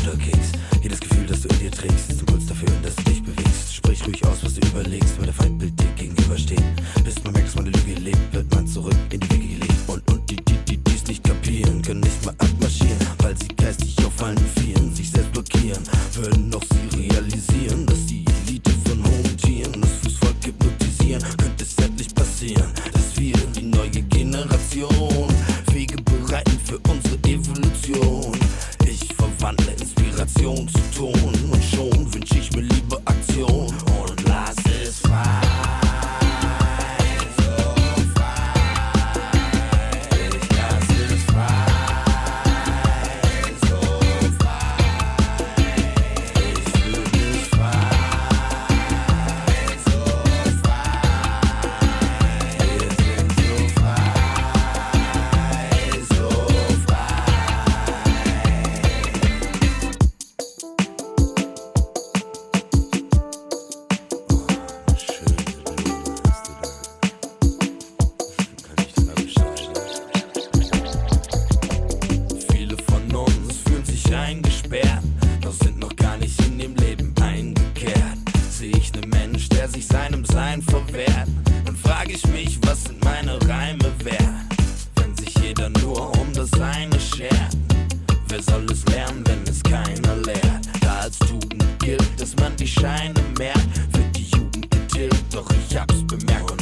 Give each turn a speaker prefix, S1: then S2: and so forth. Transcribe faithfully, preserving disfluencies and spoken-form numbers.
S1: guter Keks. Jedes Gefühl, das du in dir trägst, ist Impuls dafür, dass du dich bewegst. Sprich ruhig aus, was du überlegst, weil der Feindbild dir gegenübersteht. Bis man merkt, dass man eine Lüge lebt, wird man zurück in die Wege gelegt. Und, und die, die, die, die es nicht kapieren, können nicht mal abmarschieren, weil sie geistig auf allen Vieren sich selbst blockieren. Würden noch sie realisieren, dass die Elite von hohen Tieren das Fußvolk hypnotisieren. Könnte es endlich passieren, dass wir die neue Generation Wege bereiten für unsere Evolution. Ich verwandle Inspiration zu Ton und schon wünsch ich mir liebe Aktion und lass es frei. Eingesperrt, doch sind noch gar nicht in dem Leben eingekehrt. Sehe ich nen Mensch, der sich seinem Sein verwehrt, dann frage ich mich, was sind meine Reime wert? Wenn sich jeder nur um das eine schert, wer soll es lernen, wenn es keiner lehrt? Da als Tugend gilt, dass man die Scheine merkt, wird die Jugend getilgt, doch ich hab's bemerkt.